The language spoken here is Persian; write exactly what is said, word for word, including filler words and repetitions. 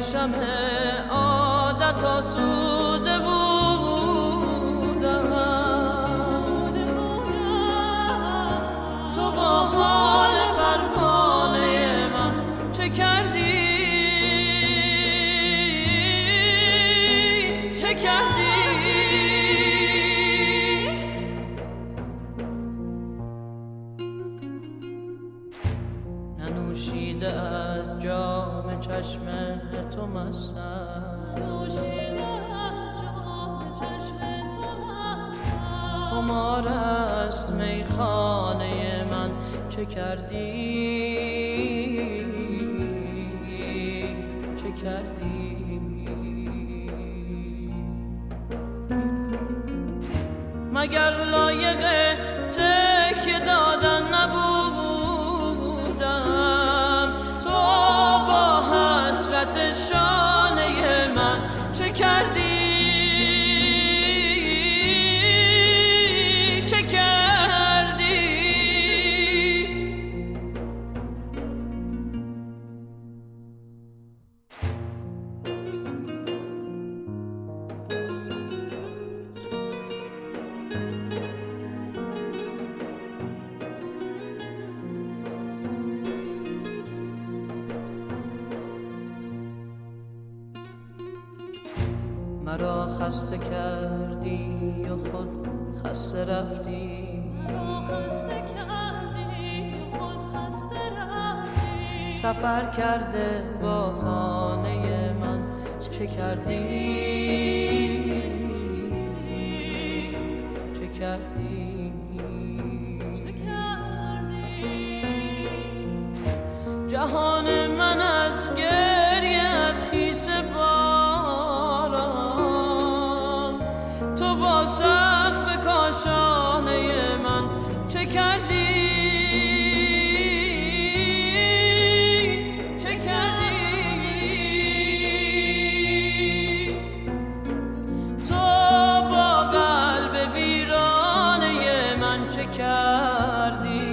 شمع عادت آسوده بودم، تو با حال پروانه من چه کردی؟ چه کردی؟ ننوشیده از جام چشم تو مستم، ننوشیده از جام چشم تو مستم، خمار است میخانه من چه کردی؟ چه کردی؟ مگر لایق تکیه دادن نبودم؟ تو با حسرت شانه من چه کردی؟ چه کردی؟ مرا خسته کردی و خود خسته رفتی، مرا خسته کردی و خود خسته رفتی، سفر کرده با خانه من چه کردی؟ چه کردی؟ چه کردی؟ جهان من از گریه‌ات خیس باران، تو با سقف کاشانه من چه کردی؟ چه کردی؟ تو با قلب ویرانه من چه کردی؟